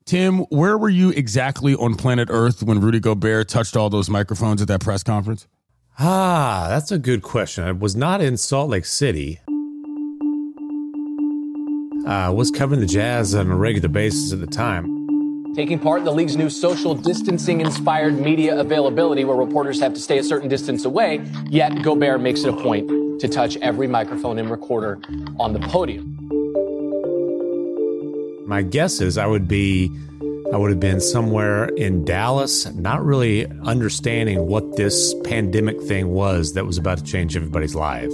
Tim, where were you exactly on planet Earth when Rudy Gobert touched all those microphones at that press conference? That's a good question. I was not in Salt Lake City. I was covering the Jazz on a regular basis at the time. Taking part in the league's new social distancing-inspired media availability where reporters have to stay a certain distance away, yet Gobert makes it a point to touch every microphone and recorder on the podium. My guess is I would have been somewhere in Dallas, not really understanding what this pandemic thing was that was about to change everybody's lives.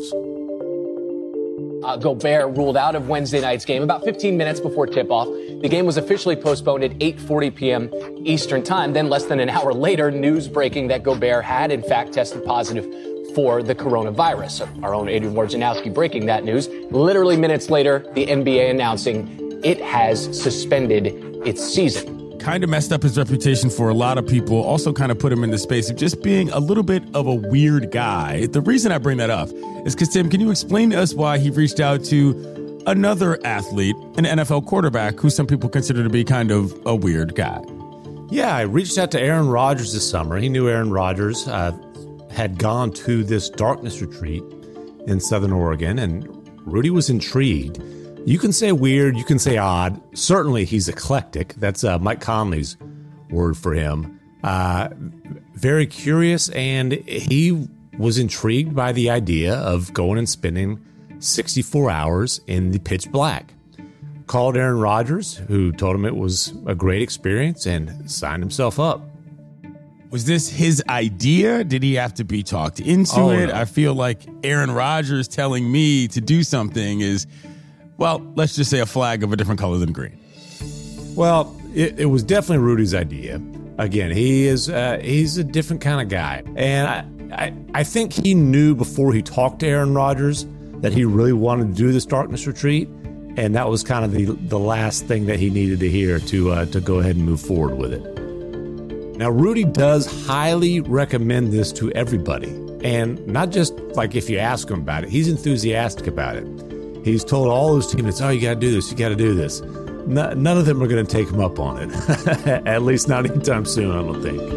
Gobert ruled out of Wednesday night's game about 15 minutes before tip-off. The game was officially postponed at 8:40 p.m. Eastern time. Then less than an hour later, news breaking that Gobert had, in fact, tested positive for the coronavirus. Our own Adrian Wojnarowski breaking that news. Literally minutes later, the NBA announcing it has suspended its season. Kind of messed up his reputation for a lot of people. Also kind of put him in the space of just being a little bit of a weird guy. The reason I bring that up is because, Tim, can you explain to us why he reached out to another athlete, an NFL quarterback, who some people consider to be kind of a weird guy? Yeah, I reached out to Aaron Rodgers this summer. He knew Aaron Rodgers had gone to this darkness retreat in Southern Oregon, and Rudy was intrigued. You can say weird, you can say odd. Certainly he's eclectic. That's Mike Conley's word for him. Very curious, and he was intrigued by the idea of going and spending 64 hours in the pitch black. Called Aaron Rodgers, who told him it was a great experience, and signed himself up. Was this his idea? Did he have to be talked into it? No. I feel like Aaron Rodgers telling me to do something is, well, let's just say a flag of a different color than green. Well, it was definitely Rudy's idea. Again, he's a different kind of guy. And I think he knew before he talked to Aaron Rodgers that he really wanted to do this darkness retreat. And that was kind of the last thing that he needed to hear to go ahead and move forward with it. Now, Rudy does highly recommend this to everybody. And not just like if you ask him about it, he's enthusiastic about it. He's told all his teammates, oh, you got to do this, you got to do this. None of them are going to take him up on it. At least not anytime soon, I don't think.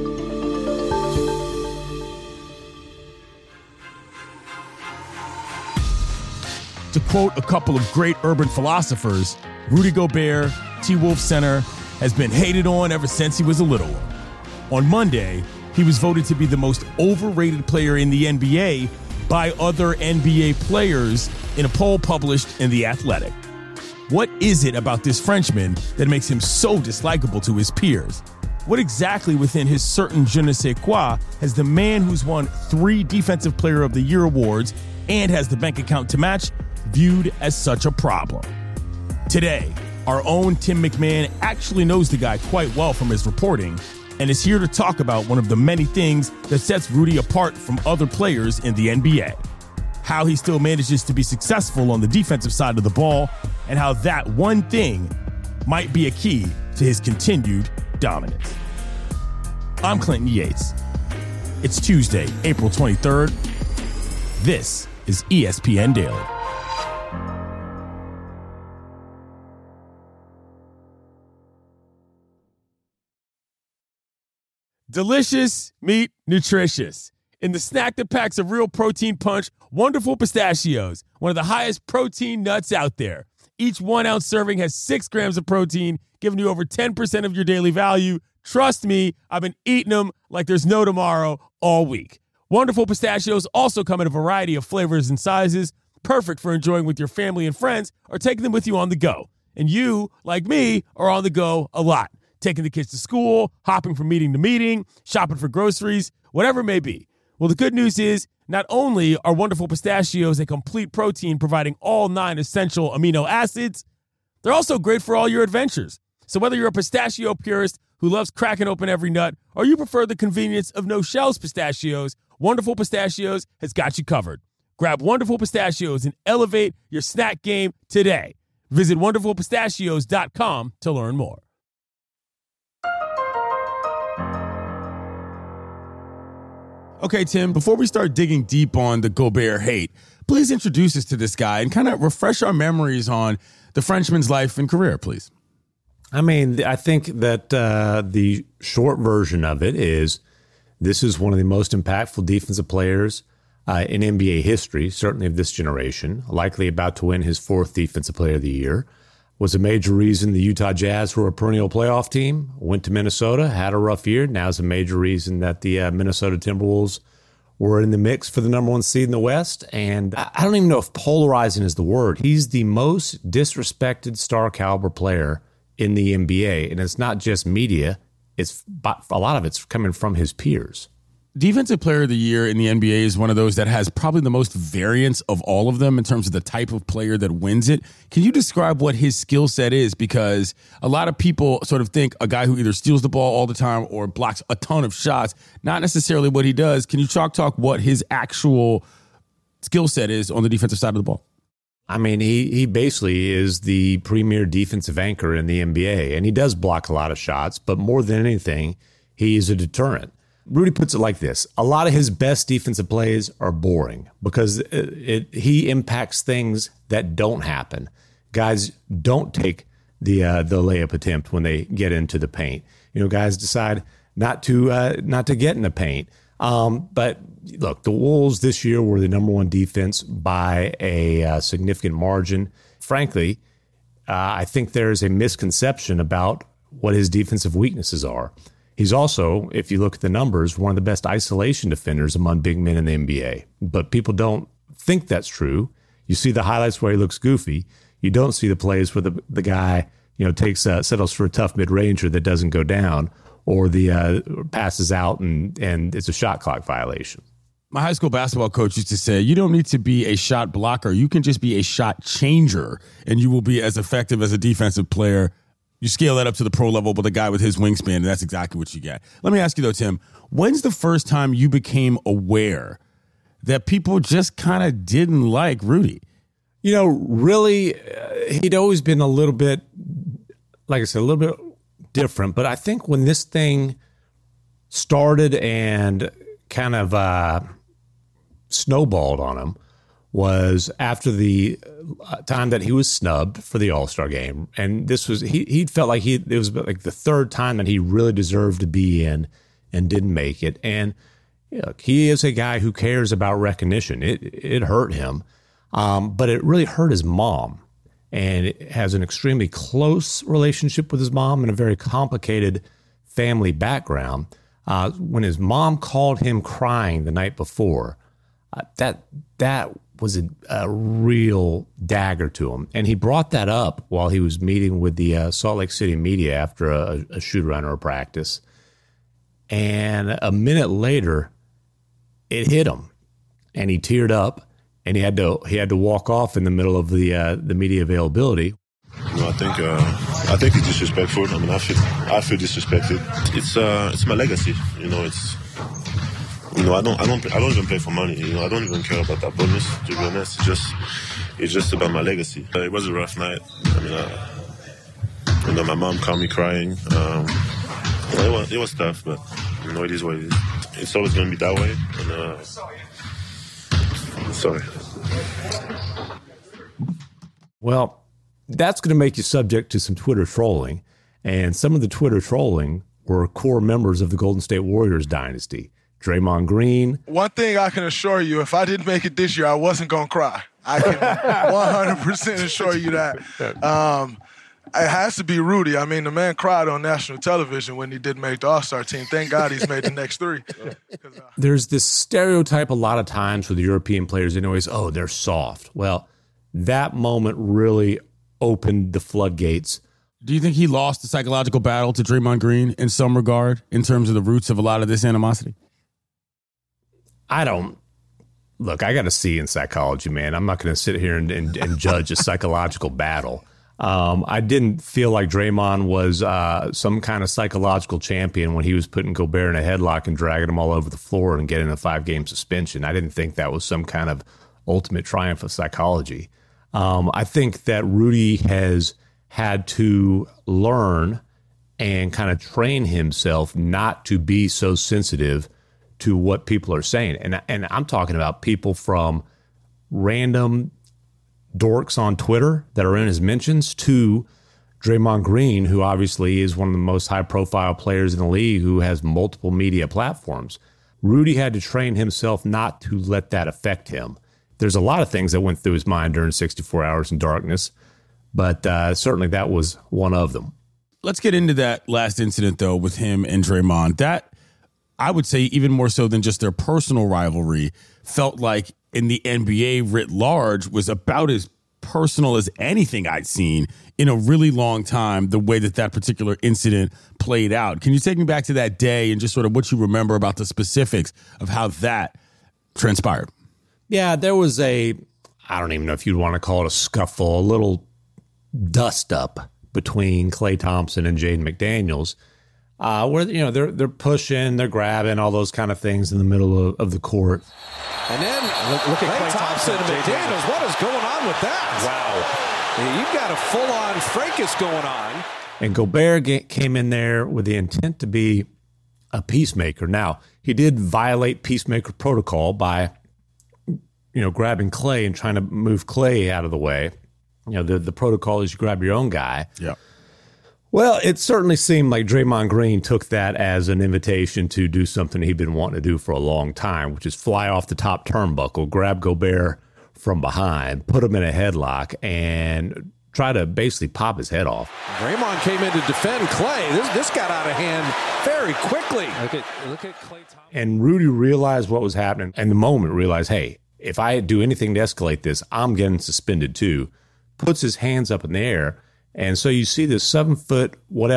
To quote a couple of great urban philosophers, Rudy Gobert, T-Wolf Center, has been hated on ever since he was a little one. On Monday, he was voted to be the most overrated player in the NBA by other NBA players in a poll published in The Athletic. What is it about this Frenchman that makes him so dislikable to his peers? What exactly within his certain je ne sais quoi has the man who's won 3 Defensive Player of the Year awards and has the bank account to match viewed as such a problem? Today, our own Tim McMahon actually knows the guy quite well from his reporting and is here to talk about one of the many things that sets Rudy apart from other players in the NBA. How he still manages to be successful on the defensive side of the ball, and how that one thing might be a key to his continued dominance. I'm Clinton Yates. It's Tuesday, April 23rd. This is ESPN Daily. Delicious meat, nutritious. In the snack that packs a real protein punch, Wonderful Pistachios, one of the highest protein nuts out there. Each 1 ounce serving has 6 grams of protein, giving you over 10% of your daily value. Trust me, I've been eating them like there's no tomorrow all week. Wonderful Pistachios also come in a variety of flavors and sizes, perfect for enjoying with your family and friends or taking them with you on the go. And you, like me, are on the go a lot. Taking the kids to school, hopping from meeting to meeting, shopping for groceries, whatever it may be. Well, the good news is not only are Wonderful Pistachios a complete protein providing all 9 essential amino acids, they're also great for all your adventures. So whether you're a pistachio purist who loves cracking open every nut or you prefer the convenience of no-shells pistachios, Wonderful Pistachios has got you covered. Grab Wonderful Pistachios and elevate your snack game today. Visit wonderfulpistachios.com to learn more. Okay, Tim, before we start digging deep on the Gobert hate, please introduce us to this guy and kind of refresh our memories on the Frenchman's life and career, please. I mean, I think that the short version of it is this is one of the most impactful defensive players in NBA history, certainly of this generation, likely about to win his 4th Defensive Player of the Year. Was a major reason the Utah Jazz were a perennial playoff team, went to Minnesota, had a rough year. Now is a major reason that the Minnesota Timberwolves were in the mix for the number 1 seed in the West. And I don't even know if polarizing is the word. He's the most disrespected star caliber player in the NBA. And it's not just media. It's a lot of it's coming from his peers. Defensive Player of the Year in the NBA is one of those that has probably the most variance of all of them in terms of the type of player that wins it. Can you describe what his skill set is? Because a lot of people sort of think a guy who either steals the ball all the time or blocks a ton of shots, not necessarily what he does. Can you talk what his actual skill set is on the defensive side of the ball? I mean, he basically is the premier defensive anchor in the NBA, and he does block a lot of shots, but more than anything, he is a deterrent. Rudy puts it like this. A lot of his best defensive plays are boring because he impacts things that don't happen. Guys don't take the layup attempt when they get into the paint. Guys decide not to get in the paint. But look, the Wolves this year were the number 1 defense by a significant margin. Frankly, I think there's a misconception about what his defensive weaknesses are. He's also, if you look at the numbers, one of the best isolation defenders among big men in the NBA. But people don't think that's true. You see the highlights where he looks goofy. You don't see the plays where the guy settles for a tough mid-ranger that doesn't go down, or the passes out and it's a shot clock violation. My high school basketball coach used to say, you don't need to be a shot blocker. You can just be a shot changer, and you will be as effective as a defensive player. You scale that up to the pro level with a guy with his wingspan, and that's exactly what you get. Let me ask you, though, Tim, when's the first time you became aware that people just kind of didn't like Rudy? Really, he'd always been a little bit, like I said, a little bit different. But I think when this thing started and kind of snowballed on him was after the time that he was snubbed for the All-Star game. And this was, he felt like it was like the 3rd time that he really deserved to be in and didn't make it. And he is a guy who cares about recognition. It hurt him, but it really hurt his mom. And it has an extremely close relationship with his mom and a very complicated family background. When his mom called him crying the night before, that was a real dagger to him. And he brought that up while he was meeting with the Salt Lake City media after a shoot-around or a practice. And a minute later, it hit him. And he teared up, and he had to walk off in the middle of the media availability. I think it's disrespectful. I mean, I feel disrespected. It's my legacy. I don't even play for money. I don't even care about that bonus, to be honest. It's just about my legacy. It was a rough night. I mean, my mom called me crying. It was tough, but it is what it is. It's always going to be that way. And sorry. Well, that's going to make you subject to some Twitter trolling. And some of the Twitter trolling were core members of the Golden State Warriors dynasty. Draymond Green. One thing I can assure you, if I didn't make it this year, I wasn't going to cry. I can 100% assure you that. It has to be Rudy. I mean, the man cried on national television when he didn't make the All-Star team. Thank God he's made the next 3. There's this stereotype a lot of times with European players, they're soft. Well, that moment really opened the floodgates. Do you think he lost the psychological battle to Draymond Green in some regard in terms of the roots of a lot of this animosity? I got a C in psychology, man. I'm not going to sit here and judge a psychological battle. I didn't feel like Draymond was some kind of psychological champion when he was putting Gobert in a headlock and dragging him all over the floor and getting a 5-game suspension. I didn't think that was some kind of ultimate triumph of psychology. I think that Rudy has had to learn and kind of train himself not to be so sensitive to what people are saying. And I'm talking about people from random dorks on Twitter that are in his mentions to Draymond Green, who obviously is one of the most high-profile players in the league who has multiple media platforms. Rudy had to train himself not to let that affect him. There's a lot of things that went through his mind during 64 Hours in Darkness, but certainly that was one of them. Let's get into that last incident, though, with him and Draymond. That, I would say, even more so than just their personal rivalry, felt like in the NBA writ large was about as personal as anything I'd seen in a really long time, the way that that particular incident played out. Can you take me back to that day and just sort of what you remember about the specifics of how that transpired? Yeah, there was I don't even know if you'd want to call it a scuffle, a little dust up between Klay Thompson and Jaden McDaniels, where they're pushing, they're grabbing, all those kind of things in the middle of the court. And then look at Klay Thompson and McDaniels. What is going on with that? Wow. You've got a full-on fracas going on. And Gobert came in there with the intent to be a peacemaker. Now, he did violate peacemaker protocol by, grabbing Klay and trying to move Klay out of the way. The protocol is you grab your own guy. Yeah. Well, it certainly seemed like Draymond Green took that as an invitation to do something he'd been wanting to do for a long time, which is fly off the top turnbuckle, grab Gobert from behind, put him in a headlock, and try to basically pop his head off. Draymond came in to defend Klay. This got out of hand very quickly. Look at Klay Thompson. And Rudy realized what was happening, and the moment realized, hey, if I do anything to escalate this, I'm getting suspended too. Puts his hands up in the air. And so you see this 7-foot,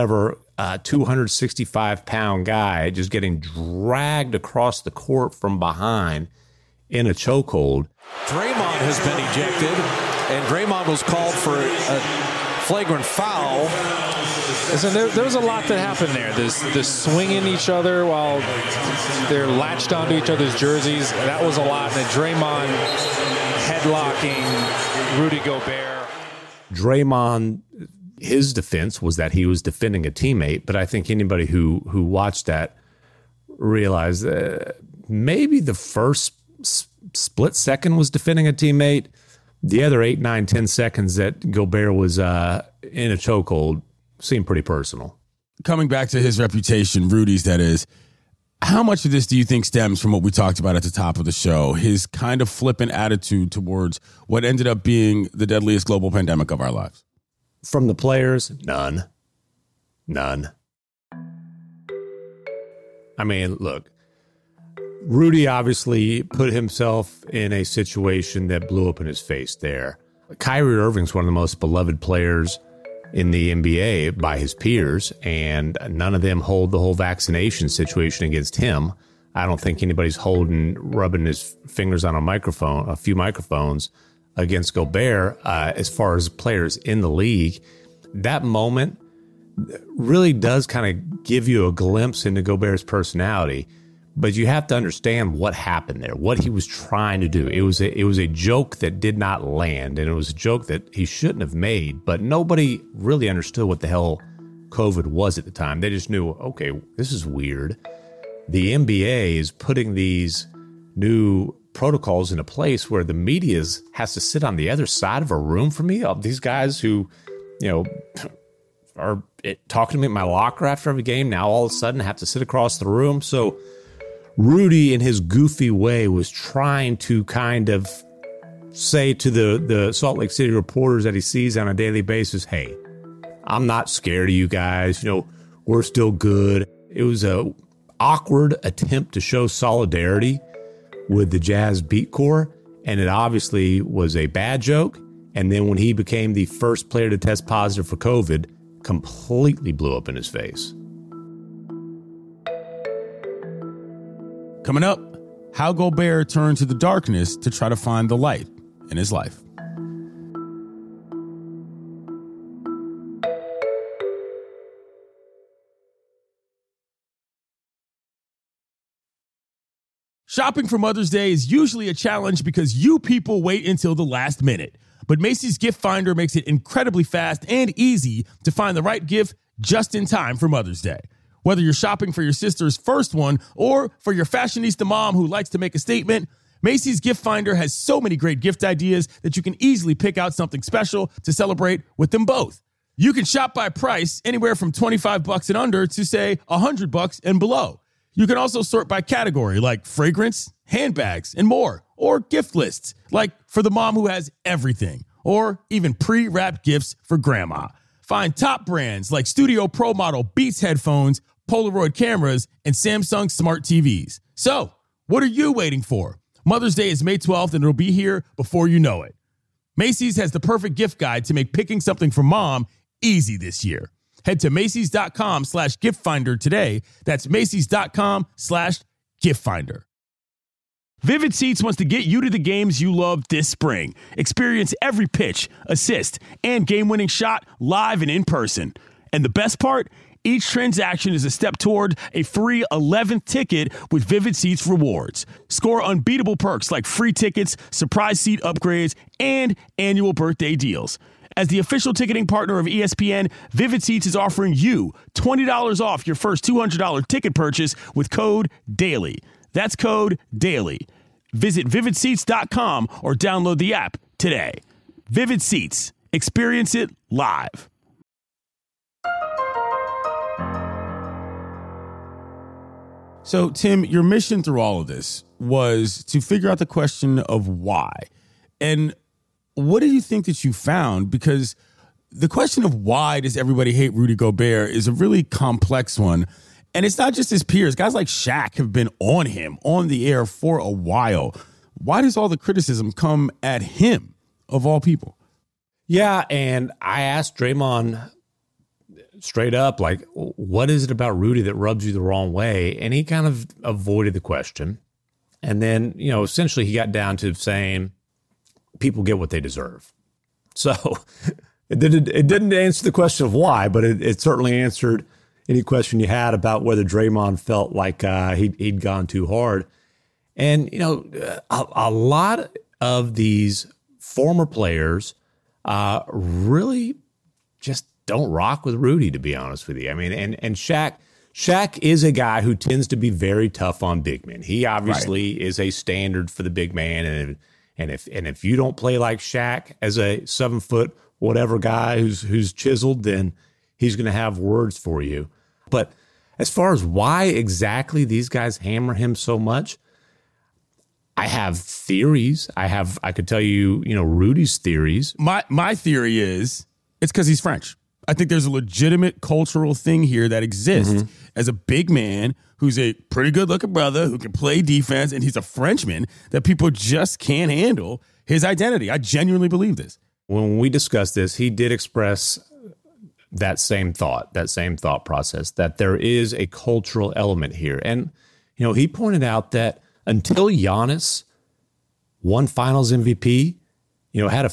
265-pound guy just getting dragged across the court from behind in a chokehold. Draymond has been ejected, and Draymond was called for a flagrant foul. Listen, there was a lot that happened there. This swinging each other while they're latched onto each other's jerseys. That was a lot. And then Draymond headlocking Rudy Gobert. Draymond, his defense was that he was defending a teammate, but I think anybody who watched that realized maybe the first split second was defending a teammate. The other 8, 9, 10 seconds that Gobert was in a chokehold seemed pretty personal. Coming back to his reputation, Rudy's that is, how much of this do you think stems from what we talked about at the top of the show, his kind of flippant attitude towards what ended up being the deadliest global pandemic of our lives? From the players, none. I mean, look, Rudy obviously put himself in a situation that blew up in his face there. Kyrie Irving's one of the most beloved players in the NBA by his peers, and none of them hold the whole vaccination situation against him. I don't think anybody's rubbing his fingers on a few microphones against Gobert as far as players in the league. That moment really does kind of give you a glimpse into Gobert's personality, but you have to understand what happened there, what he was trying to do. It was a joke that did not land, and it was a joke that he shouldn't have made, but nobody really understood what the hell COVID was at the time. They just knew, okay, this is weird. The NBA is putting these new protocols into place where the media has to sit on the other side of a room from me. These guys who, are talking to me at my locker after every game now all of a sudden have to sit across the room. So Rudy, in his goofy way, was trying to kind of say to the Salt Lake City reporters that he sees on a daily basis, hey, I'm not scared of you guys. We're still good. It was a awkward attempt to show solidarity with the Jazz beat core, and it obviously was a bad joke. And then when he became the first player to test positive for COVID, completely blew up in his face. Coming up, how Gobert turned to the darkness to try to find the light in his life. Shopping for Mother's Day is usually a challenge because you people wait until the last minute. But Macy's Gift Finder makes it incredibly fast and easy to find the right gift just in time for Mother's Day. Whether you're shopping for your sister's first one or for your fashionista mom who likes to make a statement, Macy's Gift Finder has so many great gift ideas that you can easily pick out something special to celebrate with them both. You can shop by price anywhere from $25 and under to, say, $100 and below. You can also sort by category like fragrance, handbags, and more, or gift lists like for the mom who has everything, or even pre-wrapped gifts for grandma. Find top brands like Studio Pro Model Beats headphones, Polaroid cameras, and Samsung smart TVs. So, what are you waiting for? Mother's Day is May 12th, and it'll be here before you know it. Macy's has the perfect gift guide to make picking something for mom easy this year. Head to Macys.com/gift finder today. That's Macys.com/gift finder. Vivid Seats wants to get you to the games you love this spring. Experience every pitch, assist, and game-winning shot live and in person. And the best part? Each transaction is a step toward a free 11th ticket with Vivid Seats rewards. Score unbeatable perks like free tickets, surprise seat upgrades, and annual birthday deals. As the official ticketing partner of ESPN, Vivid Seats is offering you $20 off your first $200 ticket purchase with code DAILY. That's code DAILY. Visit vividseats.com or download the app today. Vivid Seats. Experience it live. So, Tim, your mission through all of this was to figure out the question of why. And what do you think that you found? Because the question of why does everybody hate Rudy Gobert is a really complex one. And it's not just his peers. Guys like Shaq have been on him on the air for a while. Why does all the criticism come at him, of all people? Yeah, and I asked Draymond straight up, like, what is it about Rudy that rubs you the wrong way? And he kind of avoided the question. And then, essentially he got down to saying people get what they deserve. So it didn't answer the question of why, but it certainly answered any question you had about whether Draymond felt like he'd gone too hard. And, a lot of these former players really just don't rock with Rudy, to be honest with you. I mean, and Shaq is a guy who tends to be very tough on big men. He obviously is a standard for the big man. And if you don't play like Shaq as a 7-foot whatever guy who's chiseled, then he's going to have words for you. But as far as why exactly these guys hammer him so much, I have theories. I could tell you, Rudy's theories. My theory is it's because he's French. I think there's a legitimate cultural thing here that exists as a big man who's a pretty good-looking brother who can play defense, and he's a Frenchman, that people just can't handle his identity. I genuinely believe this. When we discussed this, he did express that same thought process, that there is a cultural element here. And, he pointed out that until Giannis won Finals MVP, had a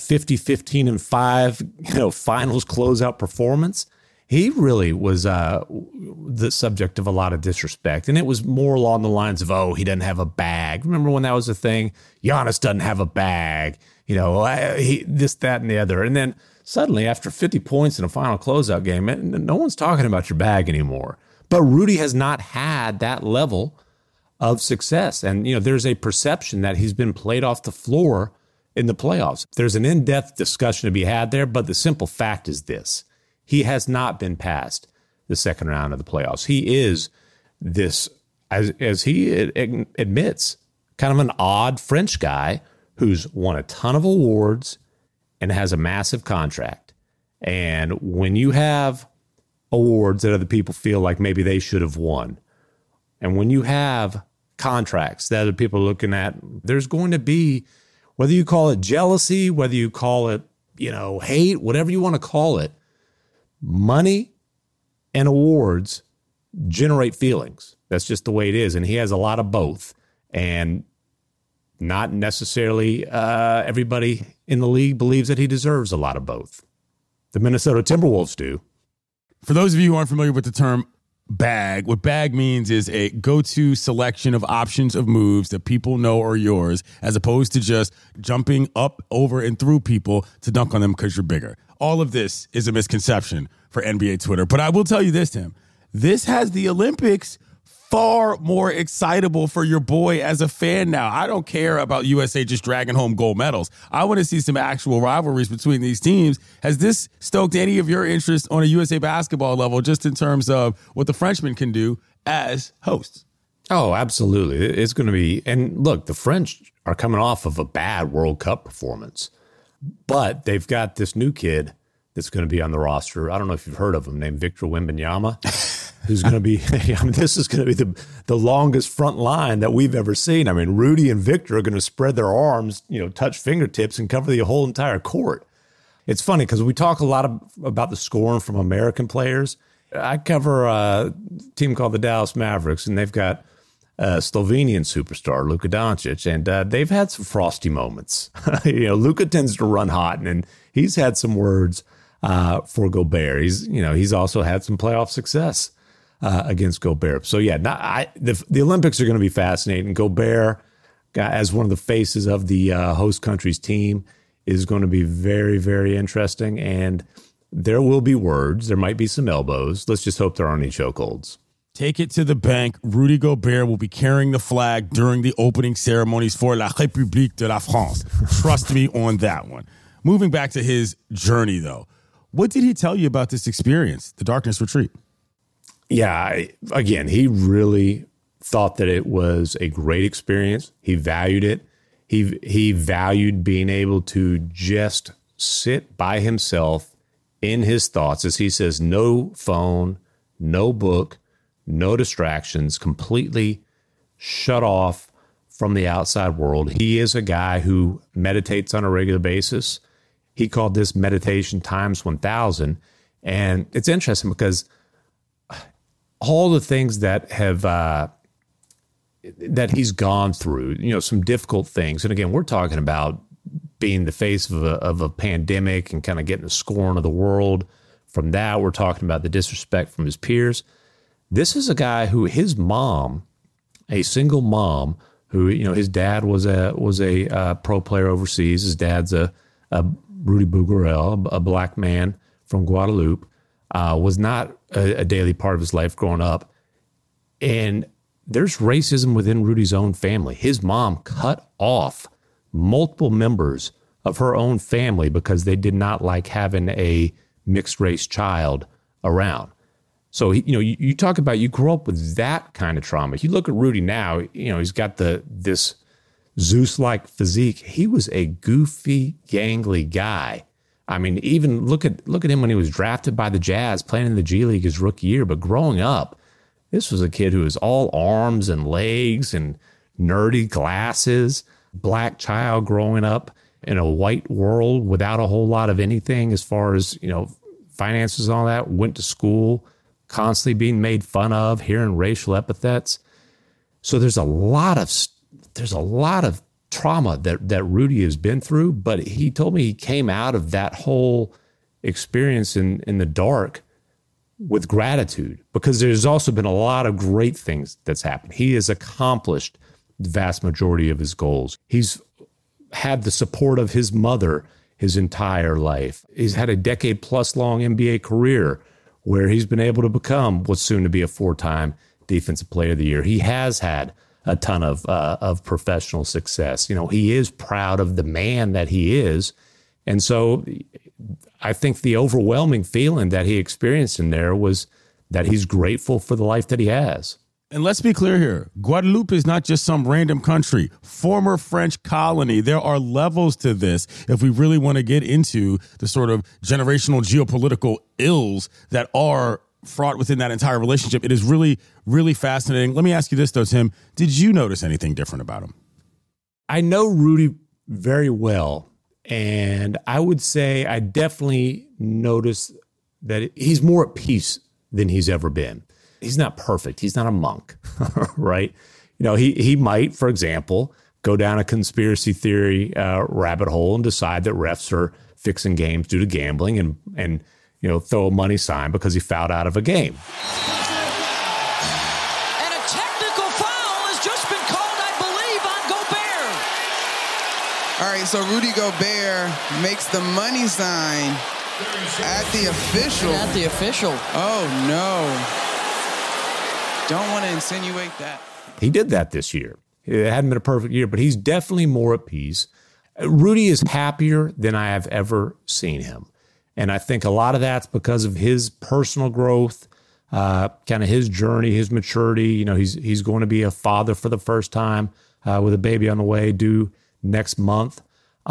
50-15-5, finals closeout performance, he really was the subject of a lot of disrespect. And it was more along the lines of, he doesn't have a bag. Remember when that was a thing? Giannis doesn't have a bag. This, that, and the other. And then suddenly, after 50 points in a final closeout game, no one's talking about your bag anymore. But Rudy has not had that level of success. And, there's a perception that he's been played off the floor in the playoffs. There's an in-depth discussion to be had there, but the simple fact is this. He has not been past the second round of the playoffs. He is this, as he admits, kind of an odd French guy who's won a ton of awards and has a massive contract. And when you have awards that other people feel like maybe they should have won, and when you have contracts that other people are looking at, there's going to be, whether you call it jealousy, whether you call it, hate, whatever you want to call it, money and awards generate feelings. That's just the way it is. And he has a lot of both. And not necessarily everybody in the league believes that he deserves a lot of both. The Minnesota Timberwolves do. For those of you who aren't familiar with the term bag, what bag means is a go-to selection of options of moves that people know are yours, as opposed to just jumping up, over, and through people to dunk on them because you're bigger. All of this is a misconception for NBA Twitter. But I will tell you this, Tim. This has the Olympics far more excitable for your boy as a fan now. I don't care about USA just dragging home gold medals. I want to see some actual rivalries between these teams. Has this stoked any of your interest on a USA basketball level, just in terms of what the Frenchmen can do as hosts? Oh, absolutely. It's going to be, and look, the French are coming off of a bad World Cup performance, but they've got this new kid that's going to be on the roster. I don't know if you've heard of him, named Victor Wembanyama, who's going to be, this is going to be the longest front line that we've ever seen. I mean, Rudy and Victor are going to spread their arms, touch fingertips and cover the whole entire court. It's funny because we talk a lot about the scoring from American players. I cover a team called the Dallas Mavericks, and they've got Slovenian superstar Luka Doncic, and they've had some frosty moments. Luka tends to run hot, and he's had some words for Gobert. He's also had some playoff success against Gobert. So yeah, the Olympics are going to be fascinating. Gobert, as one of the faces of the host country's team, is going to be very, very interesting. And there will be words. There might be some elbows. Let's just hope there aren't any chokeholds. Take it to the bank. Rudy Gobert will be carrying the flag during the opening ceremonies for La République de la France. Trust me on that one. Moving back to his journey, though, what did he tell you about this experience, the Darkness Retreat? Yeah, again, he really thought that it was a great experience. He valued it. He valued being able to just sit by himself in his thoughts. As he says, no phone, no book, no distractions, completely shut off from the outside world. He is a guy who meditates on a regular basis. He called this meditation times 1,000. And it's interesting because all the things that have that he's gone through, some difficult things. And again, we're talking about being the face of a pandemic and kind of getting the scorn of the world. From that, we're talking about the disrespect from his peers. This is a guy who his mom, a single mom, who his dad was a pro player overseas. His dad's a Rudy Bouguerel, a black man from Guadeloupe, was not a daily part of his life growing up. And there's racism within Rudy's own family. His mom cut off multiple members of her own family because they did not like having a mixed race child around. So, you talk about, you grew up with that kind of trauma. You look at Rudy now, he's got this Zeus-like physique. He was a goofy, gangly guy. I mean, even look at him when he was drafted by the Jazz, playing in the G League his rookie year. But growing up, this was a kid who was all arms and legs and nerdy glasses, black child growing up in a white world without a whole lot of anything as far as, finances and all that, went to school, constantly being made fun of, hearing racial epithets. So there's a lot of trauma that Rudy has been through, but he told me he came out of that whole experience in the dark with gratitude, because there's also been a lot of great things that's happened. He has accomplished the vast majority of his goals. He's had the support of his mother his entire life. He's had a decade-plus long NBA career where he's been able to become what's soon to be a 4-time Defensive Player of the Year. He has had a ton of professional success. He is proud of the man that he is. And so I think the overwhelming feeling that he experienced in there was that he's grateful for the life that he has. And let's be clear here. Guadeloupe is not just some random country, former French colony. There are levels to this if we really want to get into the sort of generational geopolitical ills that are fraught within that entire relationship. It is really, really fascinating. Let me ask you this, though, Tim. Did you notice anything different about him? I know Rudy very well, and I would say I definitely noticed that he's more at peace than he's ever been. He's not perfect. He's not a monk, right? He might, for example, go down a conspiracy theory rabbit hole and decide that refs are fixing games due to gambling and throw a money sign because he fouled out of a game. And a technical foul has just been called, I believe, on Gobert. All right, so Rudy Gobert makes the money sign at the official. At the official. Oh, no. Don't want to insinuate that. He did that this year. It hadn't been a perfect year, but he's definitely more at peace. Rudy is happier than I have ever seen him. And I think a lot of that's because of his personal growth, kind of his journey, his maturity. You know, he's going to be a father for the first time with a baby on the way due next month.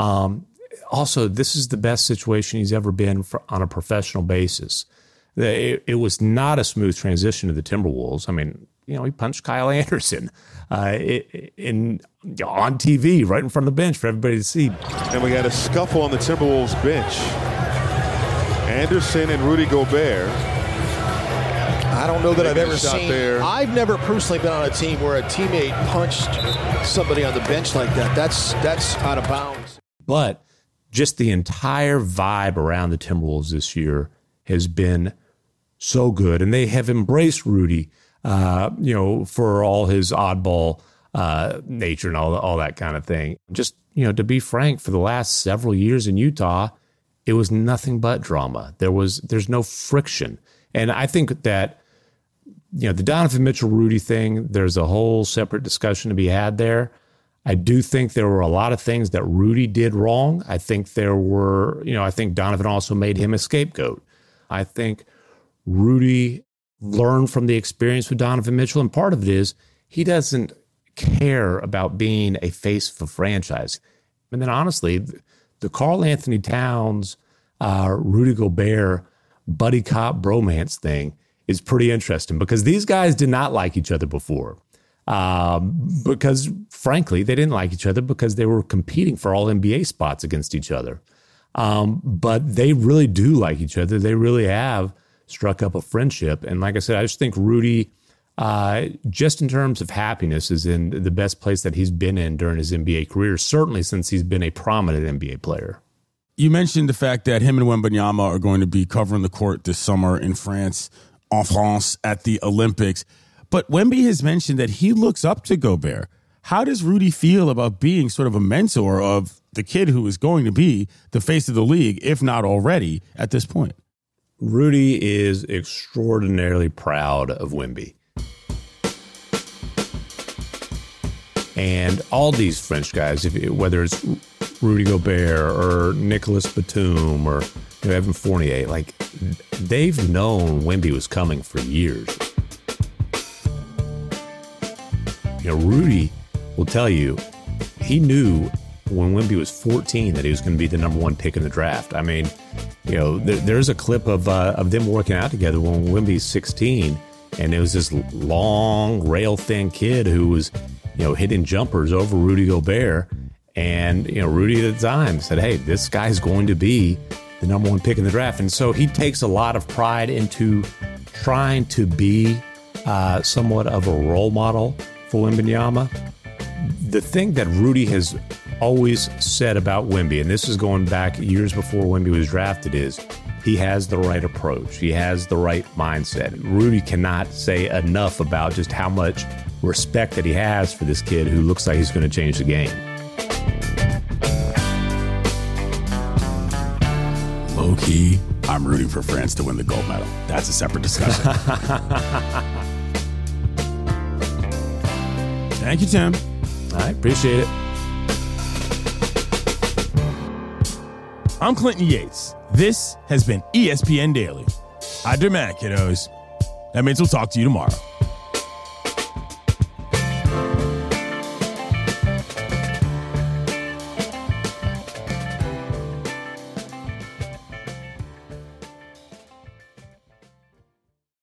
Also, this is the best situation he's ever been on a professional basis. It was not a smooth transition to the Timberwolves. I mean, you know, he punched Kyle Anderson on TV right in front of the bench for everybody to see. And we got a scuffle on the Timberwolves bench. Anderson and Rudy Gobert. I don't know that I've ever seen. I've never personally been on a team where a teammate punched somebody on the bench like that. That's out of bounds. But just the entire vibe around the Timberwolves this year has been so good, and they have embraced Rudy, for all his oddball nature and all that kind of thing. Just, to be frank, for the last several years in Utah, it was nothing but drama. There's no friction. And I think that, the Donovan Mitchell-Rudy thing, there's a whole separate discussion to be had there. I do think there were a lot of things that Rudy did wrong. I think I think Donovan also made him a scapegoat. I think Rudy learned from the experience with Donovan Mitchell, and part of it is he doesn't care about being a face of a franchise. And then honestly, the Karl Anthony Towns, Rudy Gobert, buddy cop bromance thing is pretty interesting because these guys did not like each other before. Because frankly, they didn't like each other because they were competing for all NBA spots against each other. But they really do like each other. They really have struck up a friendship. And like I said, I just think Rudy, just in terms of happiness, is in the best place that he's been in during his NBA career, certainly since he's been a prominent NBA player. You mentioned the fact that him and Wembanyama are going to be covering the court this summer in France, en France, at the Olympics. But Wemby has mentioned that he looks up to Gobert. How does Rudy feel about being sort of a mentor of the kid who is going to be the face of the league, if not already, at this point? Rudy is extraordinarily proud of Wemby. And all these French guys, whether it's Rudy Gobert or Nicolas Batum or Evan Fournier, they've known Wemby was coming for years. Rudy will tell you he knew when Wemby was 14 that he was going to be the number one pick in the draft. I mean, there's a clip of them working out together when Wemby's 16, and it was this long, rail-thin kid who was, hitting jumpers over Rudy Gobert. And, Rudy at the time said, hey, this guy's going to be the number one pick in the draft. And so he takes a lot of pride into trying to be somewhat of a role model for Wembanyama. The thing that Rudy has always said about Wemby, and this is going back years before Wemby was drafted, is he has the right approach. He has the right mindset. Rudy cannot say enough about just how much respect that he has for this kid who looks like he's going to change the game. Low-key, I'm rooting for France to win the gold medal. That's a separate discussion. Thank you, Tim. I appreciate it. I'm Clinton Yates. This has been ESPN Daily. I demand, kiddos. That means we'll talk to you tomorrow.